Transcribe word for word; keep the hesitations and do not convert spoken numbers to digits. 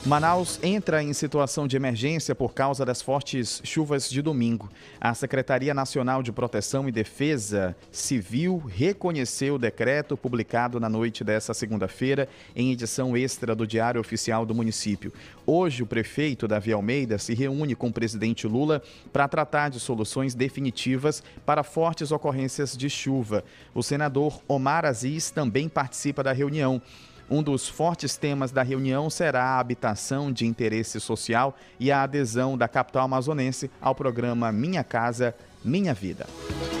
Manaus entra em situação de emergência por causa das fortes chuvas de domingo. A Secretaria Nacional de Proteção e Defesa Civil reconheceu o decreto publicado na noite desta segunda-feira em edição extra do Diário Oficial do município. Hoje, o prefeito Davi Almeida se reúne com o presidente Lula para tratar de soluções definitivas para fortes ocorrências de chuva. O senador Omar Aziz também participa da reunião. Um dos fortes temas da reunião será a habitação de interesse social e a adesão da capital amazonense ao programa Minha Casa, Minha Vida.